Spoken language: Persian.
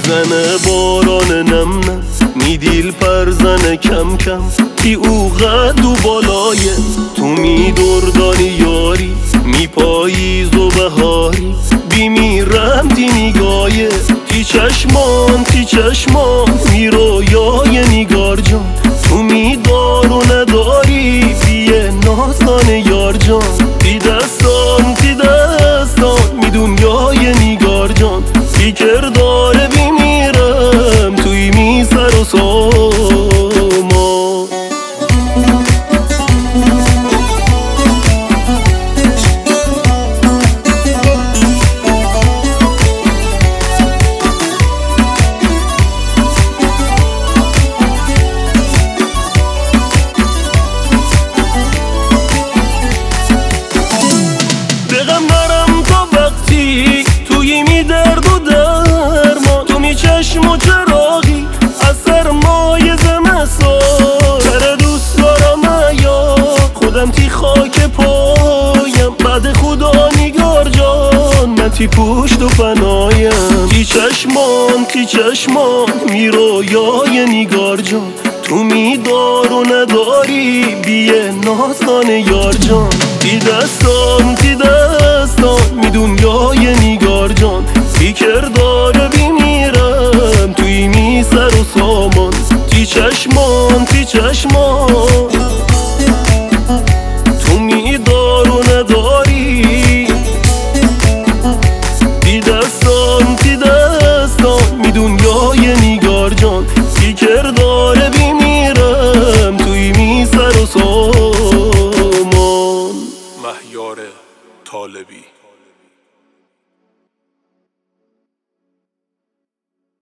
میزنه باران نم نم، میدیل پرزنه کم کم، بی او قد و بالایه. تو میدردانی یاری، میپاییز و بهاری، بیمیرم دی نگایه. تی چشمان میرویای نگار جان، تو میدار و نداری بیه نازان یار جان. تی دستان می دنیای نگار جان، بی کرداره بیمیرم توی می سر و سامان. بغم نرم تا وقتی توی می درد و درمان، تو می چشم و چراغی از سرمای زمستان. سر دوست دارم ایا خودم تی خاک پایم، بعد خدا نگار جان من تی پشت و پنایم. تی چشمان می رویای نگار جان، تو می دار و نداری بیه نازان یار جان. تی دستان می دنیای نگار جان، بی کرداره بیمیرم توی می سر و سامان. تی چشمان تو می دار و نداری، تی دستان می دنیای نگار جان، بی کرداره بیمیرم توی می سر و سامان. مهیار طالبی.